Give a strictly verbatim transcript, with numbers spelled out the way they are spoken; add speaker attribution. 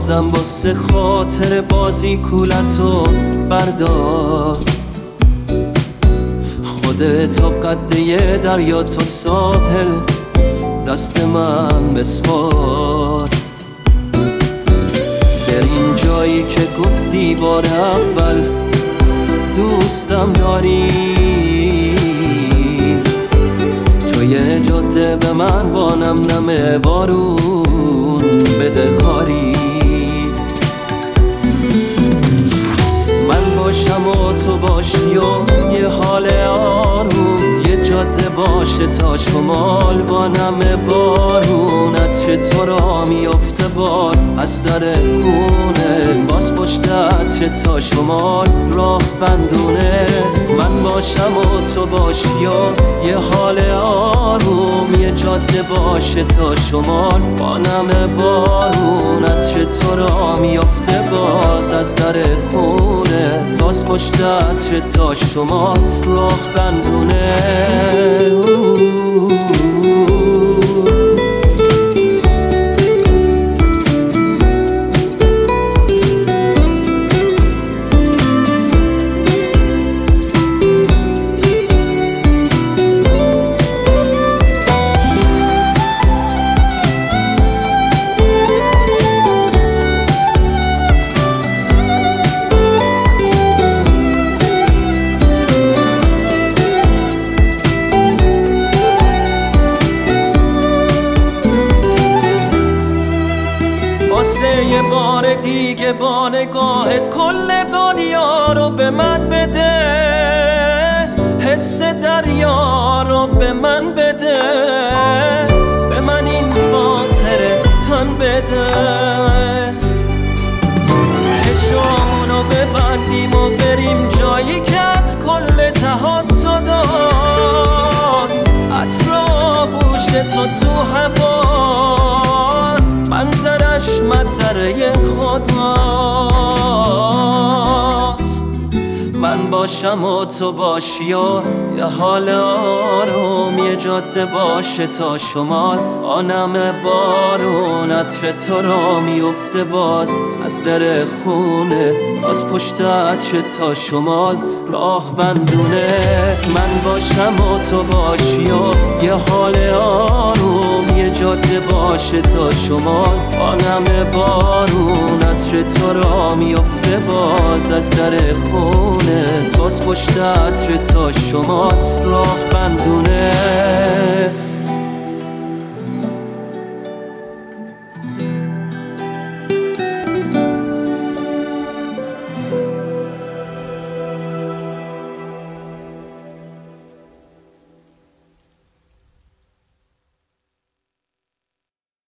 Speaker 1: بازم واسه خاطر بازی کولتو بردار. خودتو قده دریا تو ساحل دست من بسپار. در این جایی که گفتی بار اول دوستم داری، توی جاده به من با نم نم بارون بده کاری. من باشم و تو باشی و یه حال آروم، یه جاده باشه تا شمال با نم بارون. عطر تو را میفته باز از در خونه، باز پشت عطر تا شمال راه بندونه. من باشم و تو باشی و یه حال آروم، یه جاده باشه تا شمال با نم بارون. عطر تو را میفته باز از در خونه، باز پشت عطر تا شمال راه بندونه.
Speaker 2: یه بار دیگه با نگاهت کل دنیا رو به من بده، حس دریا رو به من بده، به من این خاطره تن بده. چشمانو ببندیم و بریم جایی که از کل جهان تو داست، عطر بوش تو تو هواست، منظرش منظره خداست. من باشم و تو باشی و یه حال آروم، یه جاده باشه تا شمال آنم بارون. عطر تو را میفته باز از در خونه، باز پشت عطر تا شمال راه بندونه. من باشم و تو باشی و یه حال آروم، یه جاده باشه تا شمال آنم بارون. عطر تو را میفته باز از در خونه، باز پشت عطر تا شمال راه بندونه.